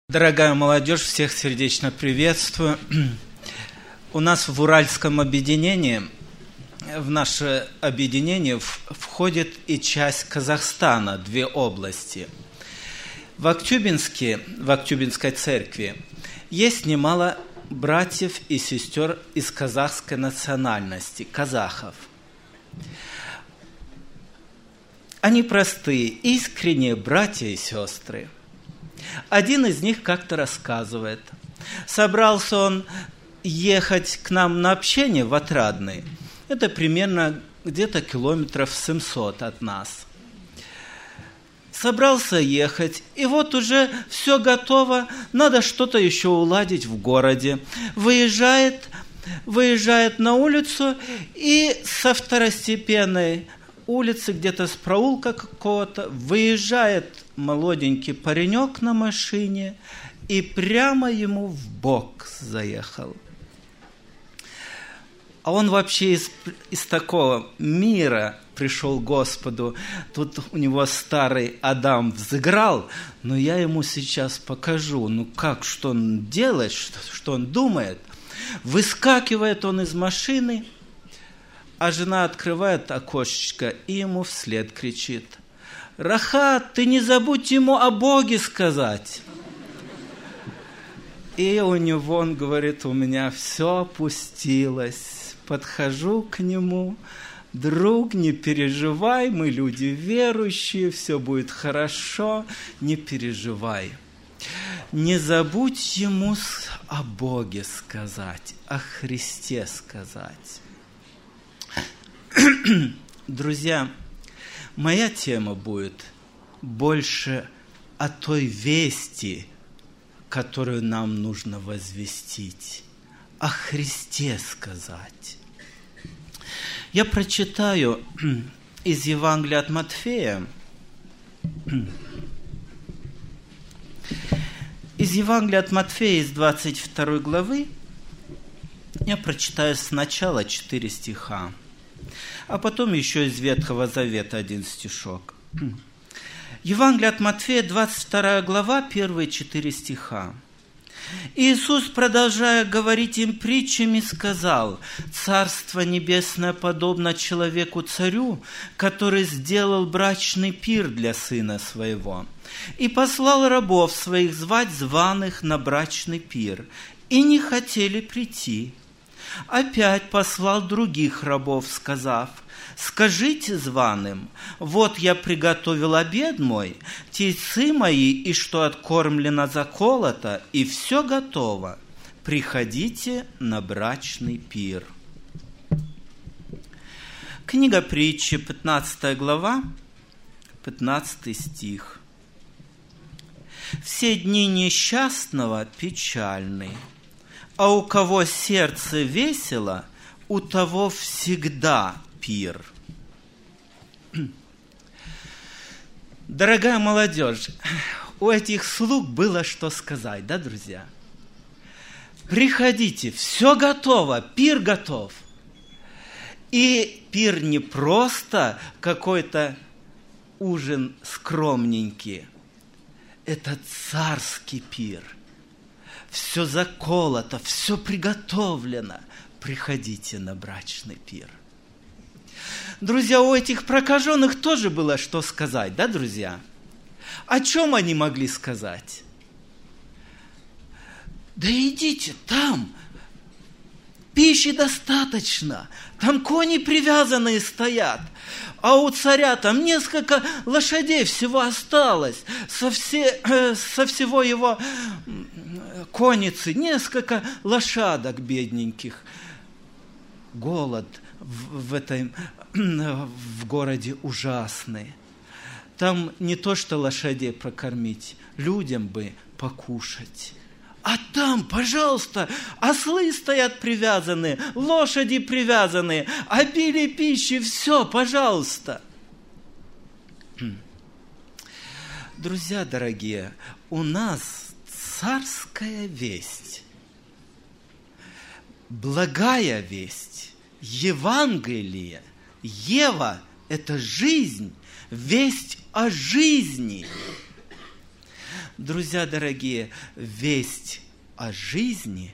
Дорогая молодежь, всех сердечно приветствую. У нас в Уральском объединении, в наше объединение входит и часть Казахстана, 2 области. В Актюбинской церкви есть немало братьев и сестер из казахской национальности, казахов. Они простые, искренние братья и сестры. Один из них как-то рассказывает. Собрался он ехать к нам на общение в Отрадный. Это примерно где-то километров 700 от нас. Собрался ехать, и вот уже все готово, надо что-то еще уладить в городе. Выезжает на улицу, и со второстепенной улицы, где-то с проулка какого-то, выезжает молоденький паренек на машине и прямо ему в бок заехал. А он вообще из такого мира пришел к Господу. Тут у него старый Адам взыграл, но я ему сейчас покажу, что он делает, что он думает. Выскакивает он из машины, а жена открывает окошечко и ему вслед кричит: «Рахат, ты не забудь ему о Боге сказать». И у него, он говорит, у меня все опустилось. Подхожу к нему: друг, не переживай, мы люди верующие, все будет хорошо, не переживай. Не забудь ему о Боге сказать, о Христе сказать. Друзья, моя тема будет больше о той вести, которую нам нужно возвестить, о Христе сказать. Я прочитаю из Евангелия от Матфея. Из Евангелия от Матфея, из 22 главы, я прочитаю сначала 4 стиха, а потом еще из Ветхого Завета 1 стишок. Евангелие от Матфея, 22 глава, первые 4 стиха. Иисус, продолжая говорить им притчами, сказал: «Царство небесное подобно человеку-царю, который сделал брачный пир для сына своего, и послал рабов своих звать званых на брачный пир, и не хотели прийти. Опять послал других рабов, сказав: скажите званым: вот я приготовил обед мой, тельцы мои, и что откормлено заколото, и все готово. Приходите на брачный пир». Книга Притчи, 15 глава, 15 стих. «Все дни несчастного печальны, а у кого сердце весело, у того всегда пир». Дорогая молодежь, у этих слуг было что сказать, да, друзья? Приходите, все готово, пир готов. И пир не просто какой-то ужин скромненький, это царский пир. Все заколото, все приготовлено. Приходите на брачный пир. Друзья, у этих прокаженных тоже было что сказать, да, друзья? О чем они могли сказать? Да идите, там пищи достаточно, там кони привязанные стоят, а у царя там несколько лошадей всего осталось, со всего его конницы несколько лошадок бедненьких. Голод в городе ужасный. Там не то что лошадей прокормить, людям бы покушать. А там, пожалуйста, ослы стоят привязанные, лошади привязанные, обилие пищи, все, пожалуйста. Друзья дорогие, у нас царская весть, благая весть, Евангелие. Ева – это жизнь, весть о жизни. Друзья дорогие, весть о жизни,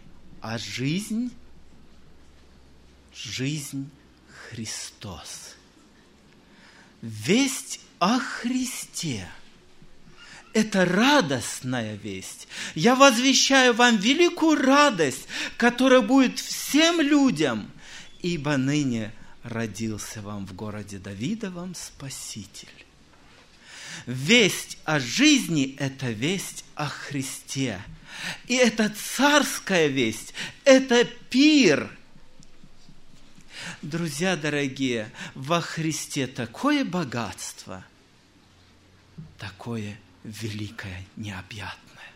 жизнь Христос. Весть о Христе. Это радостная весть. Я возвещаю вам великую радость, которая будет всем людям, ибо ныне родился вам в городе Давидовом Спаситель. Весть о жизни – это весть о Христе. И это царская весть, это пир. Друзья дорогие, во Христе такое богатство, такое великое, необъятное.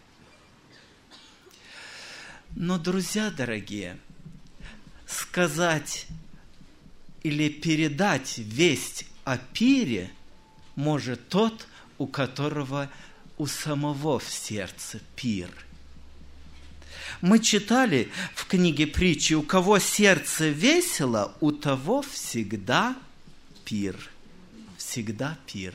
Но, друзья дорогие, сказать или передать весть о пире может тот, у которого у самого в сердце пир. Мы читали в книге притчи: у кого сердце весело, у того всегда пир. Всегда пир.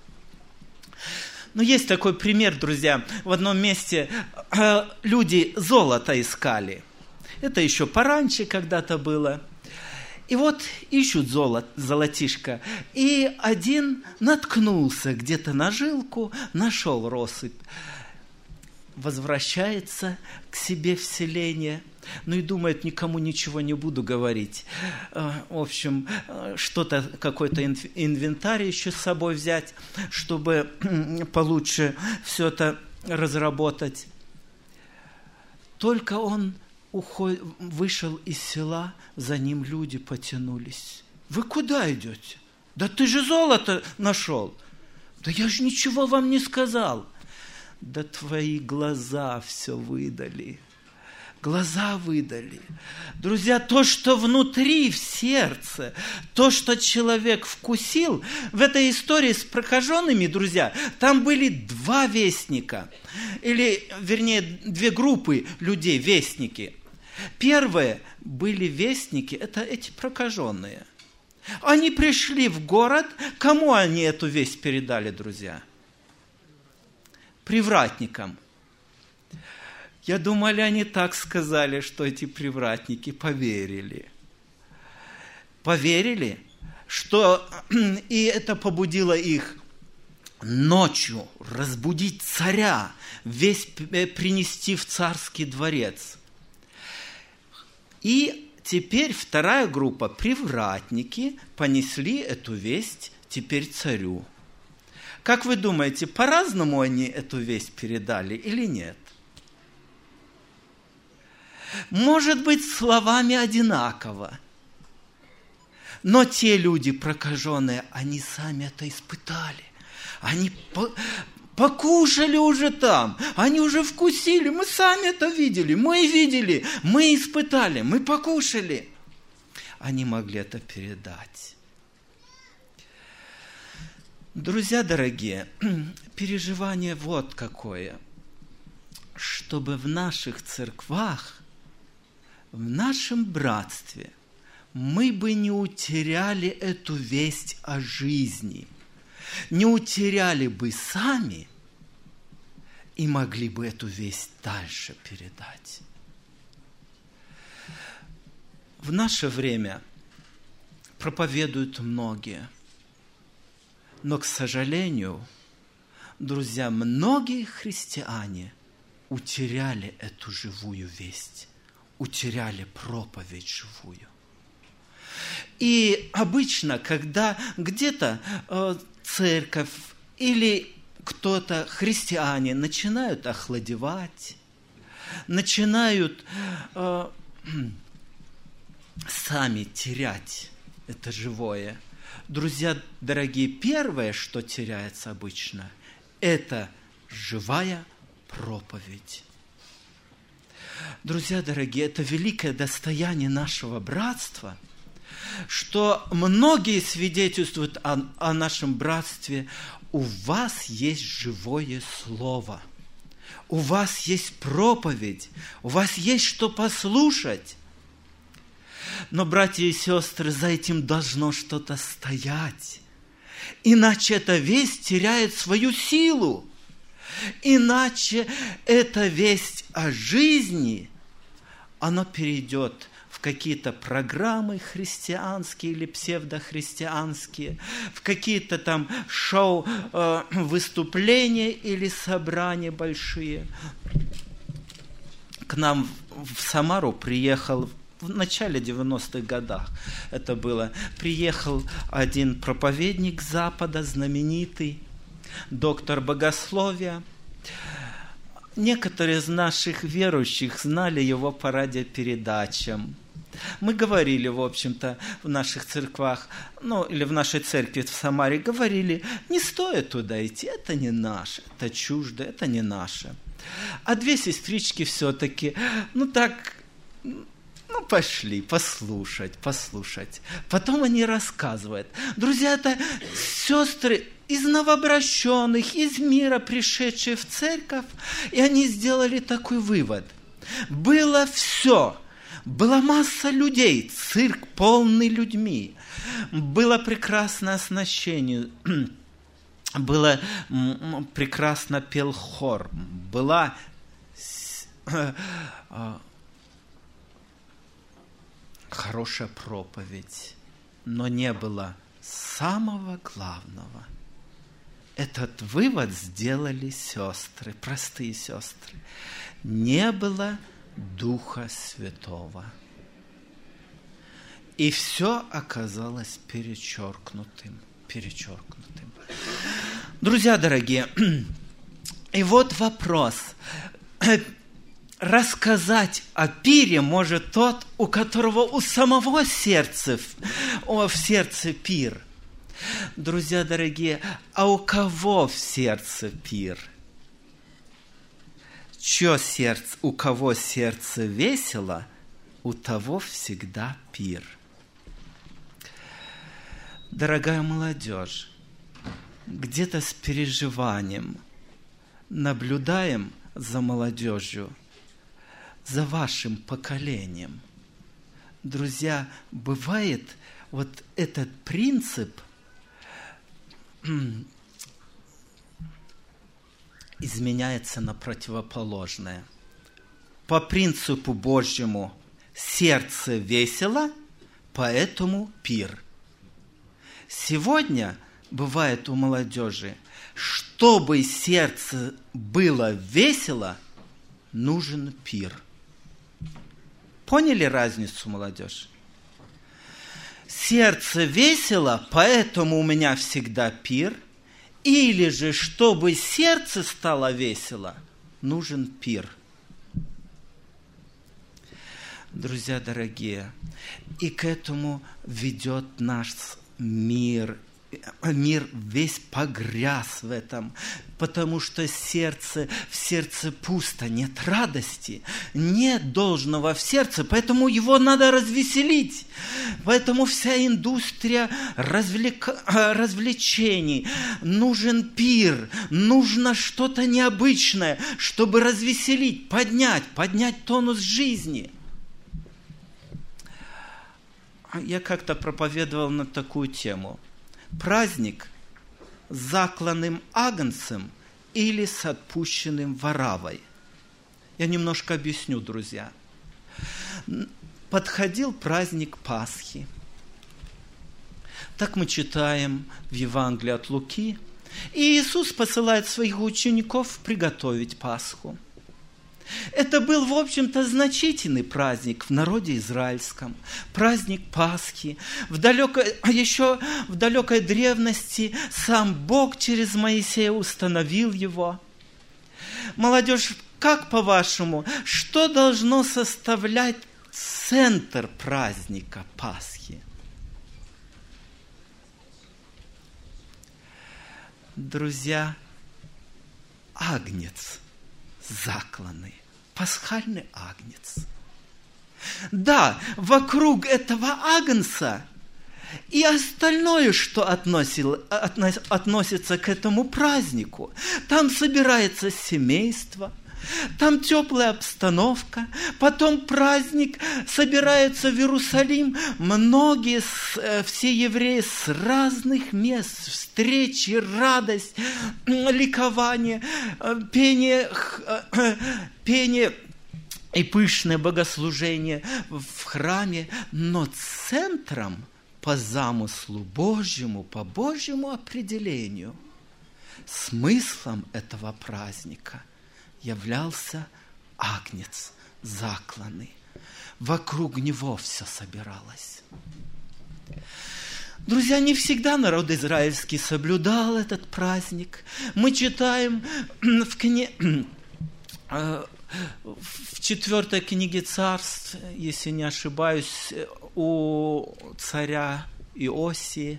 Но есть такой пример, друзья. В одном месте люди золото искали. Это еще пораньше когда-то было. И вот ищут золотишко. И один наткнулся где-то на жилку, нашел россыпь. Возвращается к себе в селение. Ну и думает, никому ничего не буду говорить. В общем, что-то, какой-то инвентарь еще с собой взять, чтобы получше все это разработать. Только он вышел из села, за ним люди потянулись. Вы куда идете? Да ты же золото нашел. Да я же ничего вам не сказал. Да твои глаза все выдали. Глаза выдали. Друзья, то, что внутри, в сердце, то, что человек вкусил, в этой истории с прокаженными, друзья, там были два вестника, или, вернее, две группы людей, вестники. Первые были вестники, это эти прокаженные. Они пришли в город, кому они эту весть передали, друзья? Привратникам. Я думаю, они так сказали, что эти привратники поверили. Поверили, что и это побудило их ночью разбудить царя, весть принести в царский дворец. И теперь вторая группа, привратники, понесли эту весть теперь царю. Как вы думаете, по-разному они эту весть передали или нет? Может быть, словами одинаково. Но те люди прокаженные, они сами это испытали. Они покушали уже там, они уже вкусили, мы сами это видели, мы испытали, мы покушали. Они могли это передать. Друзья дорогие, переживание вот какое, чтобы в наших церквах, в нашем братстве мы бы не утеряли эту весть о жизни, не утеряли бы сами и могли бы эту весть дальше передать. В наше время проповедуют многие, но, к сожалению, друзья, многие христиане утеряли эту живую весть, утеряли проповедь живую. И обычно, когда где-то церковь или кто-то, христиане, начинают охладевать, начинают сами терять это живое. Друзья дорогие, первое, что теряется обычно, это живая проповедь. Друзья дорогие, это великое достояние нашего братства, что многие свидетельствуют о нашем братстве. У вас есть живое слово, у вас есть проповедь, у вас есть что послушать. Но, братья и сестры, за этим должно что-то стоять. Иначе эта весть теряет свою силу. Иначе эта весть о жизни, она перейдет в какие-то программы христианские или псевдохристианские, в какие-то там шоу, выступления или собрания большие. К нам в Самару приехал в начале 90-х годах, это было, приехал один проповедник Запада, знаменитый, доктор богословия. Некоторые из наших верующих знали его по радиопередачам. Мы говорили, в общем-то, в наших церквах, или в нашей церкви в Самаре, говорили, не стоит туда идти, это не наше, это чуждо, это не наше. А две сестрички все-таки, пошли послушать. Потом они рассказывают. Друзья, это сестры из новообращенных, из мира, пришедшие в церковь, и они сделали такой вывод. Было все. Была масса людей, цирк полный людьми. Было прекрасное оснащение, было прекрасно пел хор, была хорошая проповедь, но не было самого главного. Этот вывод сделали сестры, простые сестры. Не было Духа Святого. И все оказалось перечеркнутым. Друзья дорогие, и вот вопрос. Рассказать о пире может тот, у которого у самого сердца, в сердце пир. Друзья дорогие, а у кого в сердце пир? Чье сердце, у кого сердце весело, у того всегда пир. Дорогая молодежь, где-то с переживанием наблюдаем за молодежью, за вашим поколением. Друзья, бывает вот этот принцип изменяется на противоположное. По принципу Божьему сердце весело, поэтому пир. Сегодня бывает у молодежи, чтобы сердце было весело, нужен пир. Поняли разницу, молодежь? Сердце весело, поэтому у меня всегда пир. Или же, чтобы сердце стало весело, нужен пир. Друзья дорогие, и к этому ведет наш мир. Мир весь погряз в этом, потому что в сердце пусто, нет радости, нет должного в сердце, поэтому его надо развеселить. Поэтому вся индустрия развлечений, нужен пир, нужно что-то необычное, чтобы развеселить, поднять тонус жизни. Я как-то проповедовал на такую тему. Праздник с закланным агнцем или с отпущенным воравой. Я немножко объясню, друзья. Подходил праздник Пасхи. Так мы читаем в Евангелии от Луки. И Иисус посылает своих учеников приготовить Пасху. Это был, в общем-то, значительный праздник в народе израильском. Праздник Пасхи. Еще в далекой древности сам Бог через Моисея установил его. Молодежь, как по-вашему, что должно составлять центр праздника Пасхи? Друзья, агнец закланный. Пасхальный агнец. Да, вокруг этого агнца и остальное, что относится к этому празднику. Там собирается семейство, там теплая обстановка, потом праздник, собираются в Иерусалим многие, все евреи с разных мест, встречи, радость, ликование, пение и пышное богослужение в храме, но центром по замыслу Божьему, по Божьему определению, смыслом этого праздника являлся агнец закланный. Вокруг него все собиралось. Друзья, не всегда народ израильский соблюдал этот праздник. Мы читаем в 4 книге Царств, если не ошибаюсь, у царя Иосии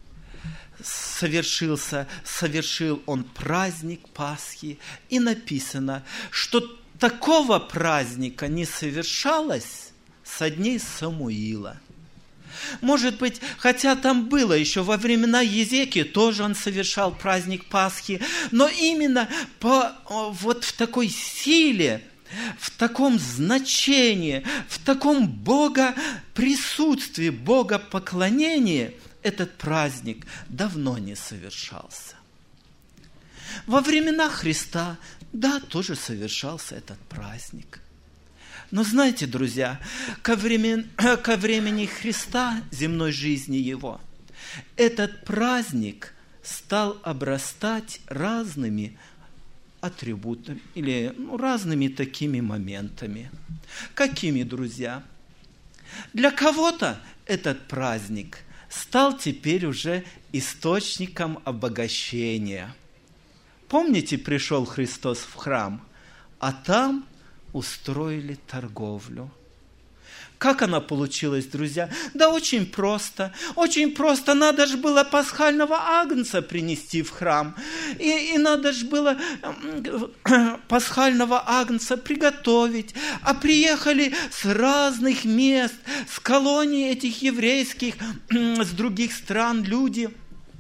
совершил он праздник Пасхи, и написано, что такого праздника не совершалось со дней Самуила. Может быть, хотя там было еще во времена Езекии, тоже он совершал праздник Пасхи, но именно вот в такой силе, в таком значении, в таком богоприсутствии, богопоклонении этот праздник давно не совершался. Во времена Христа, да, тоже совершался этот праздник. Но знаете, друзья, ко времени Христа, земной жизни Его, этот праздник стал обрастать разными атрибутами или разными такими моментами. Какими, друзья? Для кого-то этот праздник стал теперь уже источником обогащения. Помните, пришел Христос в храм, а там устроили торговлю. Как она получилась, друзья? Да очень просто. Очень просто. Надо же было пасхального агнца принести в храм. И надо же было пасхального агнца приготовить. А приехали с разных мест, с колоний этих еврейских, с других стран люди.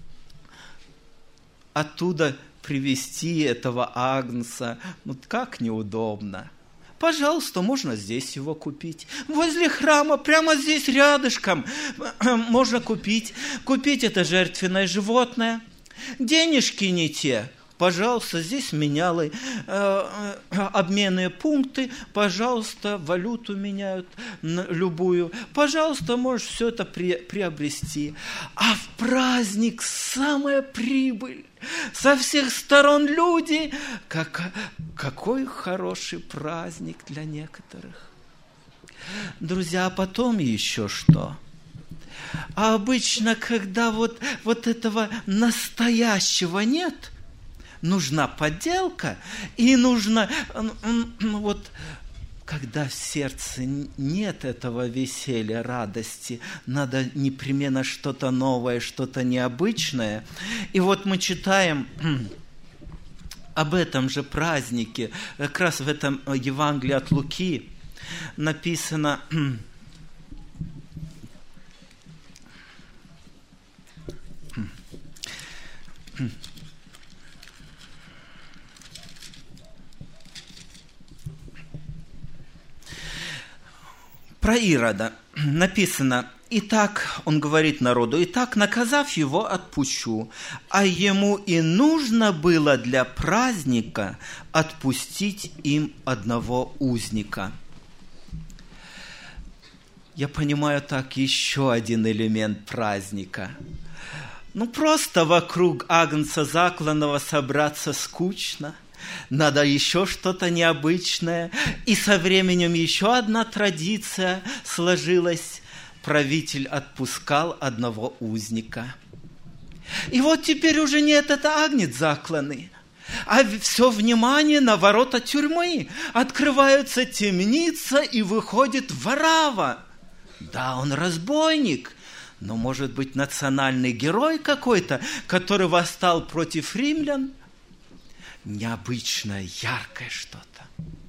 Оттуда привезти этого агнца, как неудобно. Пожалуйста, можно здесь его купить. Возле храма, прямо здесь рядышком можно купить это жертвенное животное. Денежки не те. Пожалуйста, здесь менялы, обменные пункты. Пожалуйста, валюту меняют любую. Пожалуйста, можешь все это приобрести. А в праздник самая прибыль. Со всех сторон люди. Какой хороший праздник для некоторых. Друзья, а потом еще что? А обычно, когда вот этого настоящего нет, нужна подделка, и нужно, когда в сердце нет этого веселья, радости, надо непременно что-то новое, что-то необычное. И вот мы читаем об этом же празднике, как раз в этом Евангелии от Луки написано: про Ирода написано: «Итак, он говорит народу, итак, наказав его, отпущу, а ему и нужно было для праздника отпустить им одного узника». Я понимаю так, еще один элемент праздника. Просто вокруг агнца закланного собраться скучно. Надо еще что-то необычное. И со временем еще одна традиция сложилась. Правитель отпускал одного узника. И вот теперь уже нет, это агнец закланный. А все внимание на ворота тюрьмы. Открывается темница, и выходит Варава. Да, он разбойник, но, может быть, национальный герой какой-то, который восстал против римлян. Необычное, яркое что-то.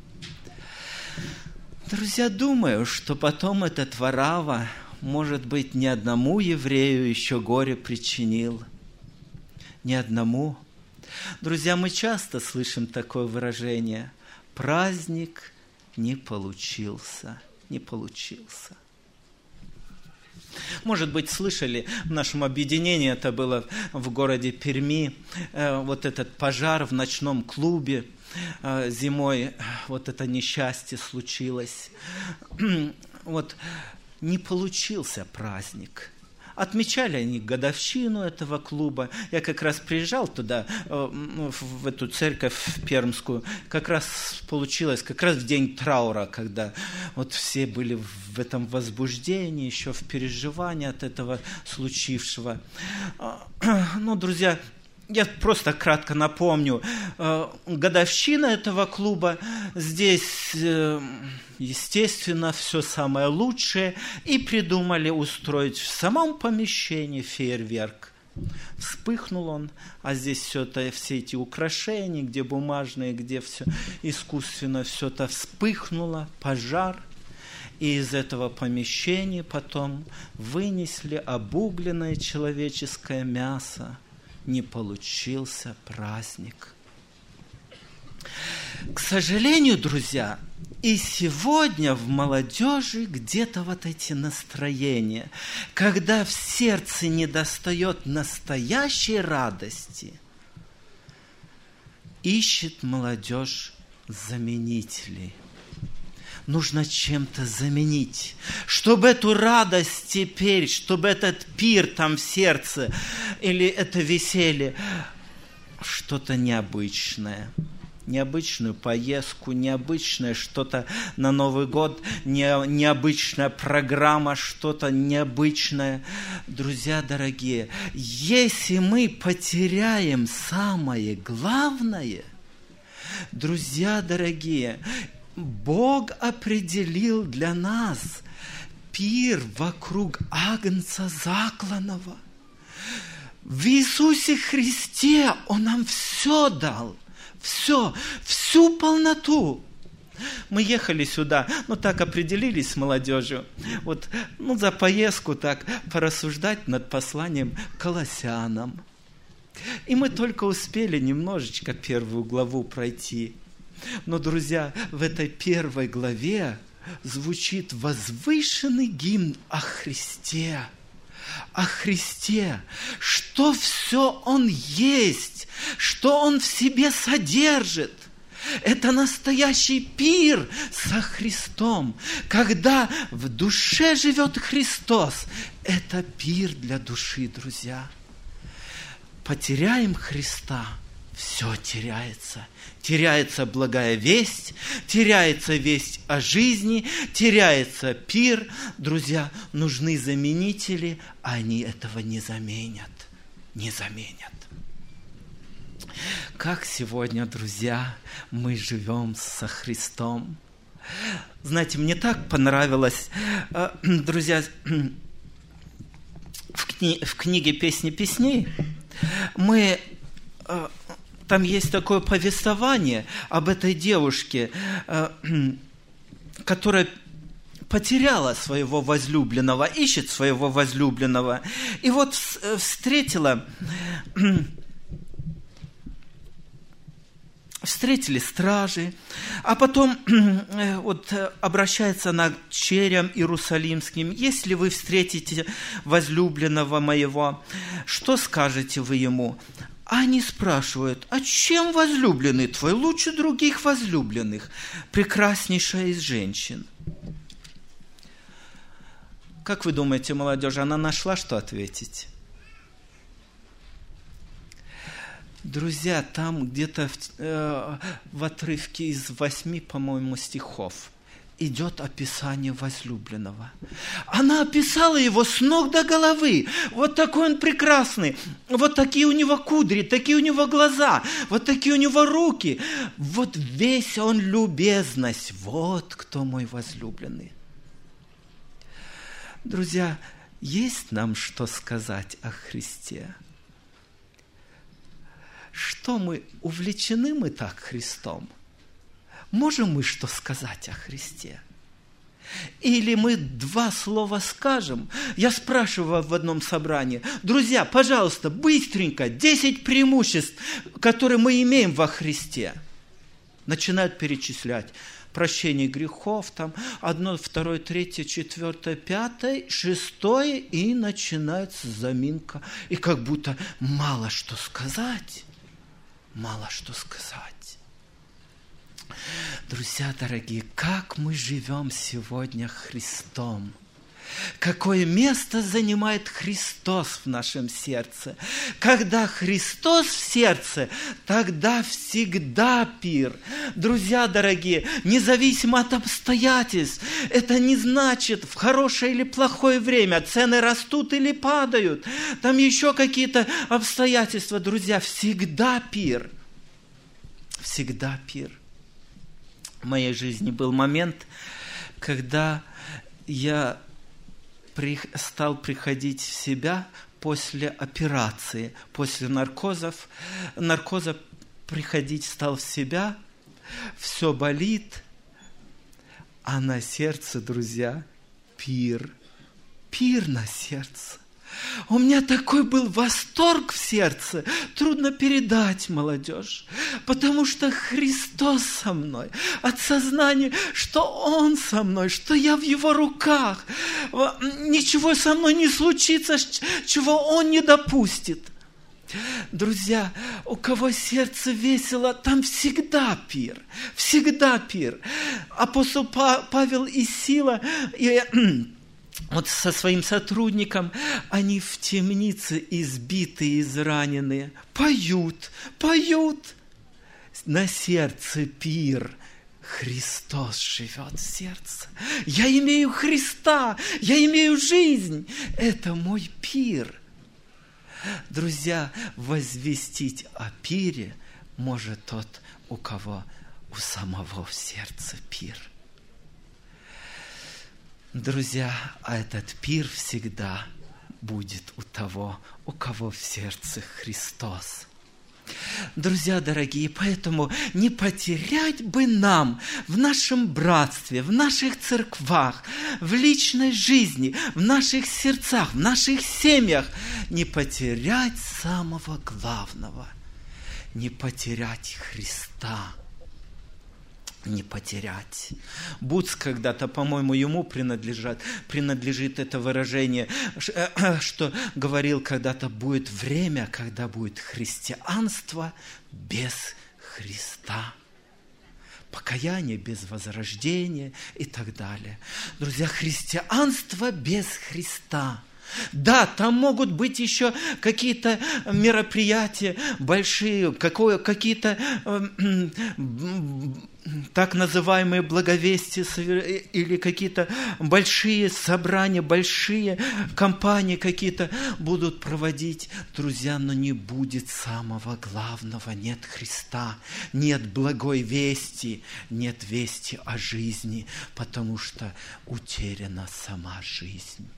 Друзья, думаю, что потом этот Варава, может быть, ни одному еврею еще горе причинил. Ни одному. Друзья, мы часто слышим такое выражение: праздник не получился. Не получился. Может быть, слышали, в нашем объединении, это было в городе Перми, вот этот пожар в ночном клубе, зимой вот это несчастье случилось. Вот не получился праздник. Отмечали они годовщину этого клуба. Я как раз приезжал туда, в эту церковь пермскую. Как раз получилось, как раз в день траура, когда вот все были в этом возбуждении, еще в переживании от этого случившего. Ну, друзья, я просто кратко напомню. Годовщина этого клуба. Здесь, естественно, все самое лучшее. И придумали устроить в самом помещении фейерверк. Вспыхнул он, а здесь все эти украшения, где бумажные, где все искусственно, все это вспыхнуло, пожар. И из этого помещения потом вынесли обугленное человеческое мясо. Не получился праздник. К сожалению, друзья, и сегодня в молодежи где-то вот эти настроения, когда в сердце недостает настоящей радости, ищет молодежь заменителей. Нужно чем-то заменить, чтобы эту радость теперь, чтобы этот пир там в сердце или это веселье, что-то необычное. Необычную поездку, необычное что-то на Новый год, необычная программа, что-то необычное. Друзья дорогие, если мы потеряем самое главное, друзья дорогие, Бог определил для нас пир вокруг Агнца закланного. В Иисусе Христе Он нам все дал. Все, всю полноту. Мы ехали сюда, так определились с молодежью. За поездку так порассуждать над посланием к Колоссянам. И мы только успели немножечко первую главу пройти. Но, друзья, в этой первой главе звучит возвышенный гимн о Христе. О Христе, что все Он есть, что Он в себе содержит. Это настоящий пир со Христом. Когда в душе живет Христос, это пир для души, друзья. Потеряем Христа, все теряется. Теряется благая весть, теряется весть о жизни, теряется пир. Друзья, нужны заменители, а они этого не заменят. Не заменят. Как сегодня, друзья, мы живем со Христом. Знаете, мне так понравилось, друзья, в книге «Песни песней» там есть такое повествование об этой девушке, которая потеряла своего возлюбленного, ищет своего возлюбленного. И вот встретили стражи, а потом обращается она к черям иерусалимским. Если вы встретите возлюбленного моего, что скажете вы ему? Они спрашивают, а чем возлюбленный твой лучше других возлюбленных, прекраснейшая из женщин? Как вы думаете, молодежь, она нашла, что ответить? Друзья, там где-то в отрывке из 8, по-моему, стихов идет описание возлюбленного. Она описала его с ног до головы. Вот такой он прекрасный. Вот такие у него кудри, такие у него глаза, вот такие у него руки. Вот весь он любезность. Вот кто мой возлюбленный. Друзья, есть нам что сказать о Христе? Что увлечены мы так Христом? Можем мы что сказать о Христе? Или мы 2 слова скажем? Я спрашиваю в одном собрании, друзья, пожалуйста, быстренько, 10 преимуществ, которые мы имеем во Христе. Начинают перечислять прощение грехов, там 1, 2, 3, 4, 5, 6, и начинается заминка. И как будто мало что сказать. Мало что сказать. Друзья дорогие, как мы живем сегодня Христом. Какое место занимает Христос в нашем сердце. Когда Христос в сердце, тогда всегда пир. Друзья дорогие, независимо от обстоятельств, это не значит в хорошее или плохое время, цены растут или падают, там еще какие-то обстоятельства. Друзья, всегда пир. Всегда пир. В моей жизни был момент, когда я стал приходить в себя после операции, после наркоза приходить стал в себя, все болит, а на сердце, друзья, пир на сердце. У меня такой был восторг в сердце, трудно передать, молодежь, потому что Христос со мной, от сознания, что Он со мной, что я в Его руках, ничего со мной не случится, чего Он не допустит. Друзья, у кого сердце весело, там всегда пир, всегда пир. Апостол Павел и Сила, вот со своим сотрудником, они в темнице избитые, израненные, поют, на сердце пир. Христос живет в сердце. Я имею Христа, я имею жизнь. Это мой пир. Друзья, возвестить о пире может тот, у кого у самого в сердце пир. Друзья, а этот пир всегда будет у того, у кого в сердце Христос. Друзья дорогие, поэтому не потерять бы нам в нашем братстве, в наших церквах, в личной жизни, в наших сердцах, в наших семьях, не потерять самого главного, не потерять Христа. Не потерять. Буц когда-то, по-моему, ему принадлежит это выражение, что говорил когда-то, будет время, когда будет христианство без Христа. Покаяние без возрождения и так далее. Друзья, христианство без Христа. Да, там могут быть еще какие-то мероприятия большие, какие-то так называемые благовестия или какие-то большие собрания, большие компании какие-то будут проводить. Друзья, но не будет самого главного, нет Христа, нет благой вести, нет вести о жизни, потому что утеряна сама жизнь.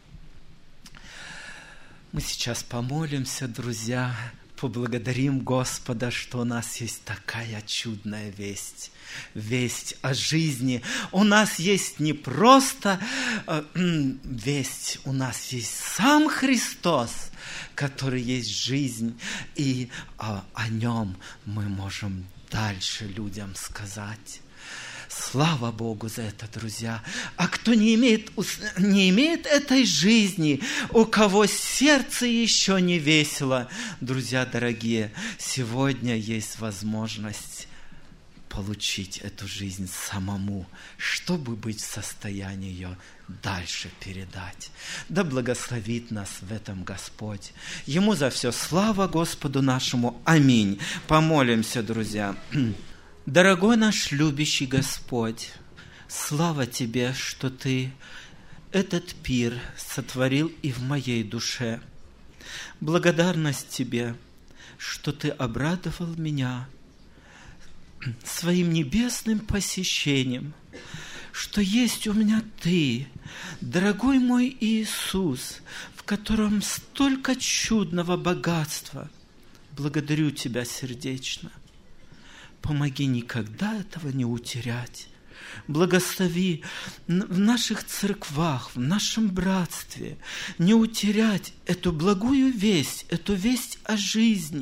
Мы сейчас помолимся, друзья, поблагодарим Господа, что у нас есть такая чудная весть. Весть о жизни. У нас есть не просто весть, у нас есть сам Христос, который есть жизнь, и о нем мы можем дальше людям сказать. Слава Богу за это, друзья. А кто не имеет этой жизни, у кого сердце еще не весело, друзья дорогие, сегодня есть возможность получить эту жизнь самому, чтобы быть в состоянии ее дальше передать. Да благословит нас в этом Господь. Ему за все слава Господу нашему. Аминь. Помолимся, друзья. Дорогой наш любящий Господь, слава Тебе, что Ты этот пир сотворил и в моей душе. Благодарность Тебе, что Ты обрадовал меня своим небесным посещением, что есть у меня Ты, дорогой мой Иисус, в котором столько чудного богатства. Благодарю Тебя сердечно. Помоги никогда этого не утерять. Благослови в наших церквах, в нашем братстве не утерять эту благую весть, эту весть о жизни.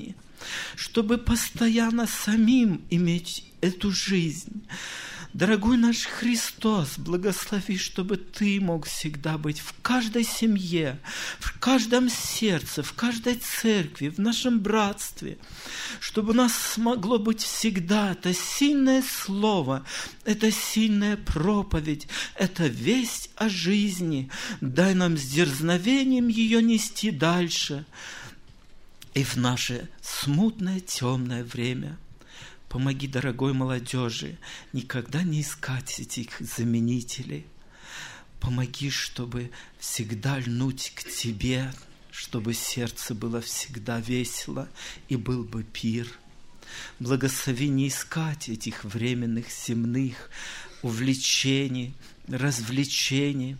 чтобы постоянно самим иметь эту жизнь. Дорогой наш Христос, благослови, чтобы Ты мог всегда быть в каждой семье, в каждом сердце, в каждой церкви, в нашем братстве, чтобы у нас смогло быть всегда это сильное слово, это сильная проповедь, это весть о жизни. Дай нам с дерзновением ее нести дальше и в наше смутное, темное время. Помоги, дорогой молодежи, никогда не искать этих заменителей. Помоги, чтобы всегда льнуть к Тебе, чтобы сердце было всегда весело и был бы пир. Благослови не искать этих временных земных увлечений, развлечений.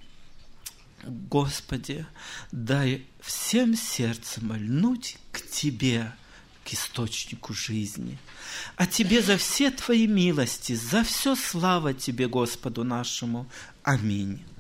Господи, дай всем сердцем льнуть к Тебе, к источнику жизни. А Тебе за все Твои милости, за все слава Тебе, Господу нашему. Аминь.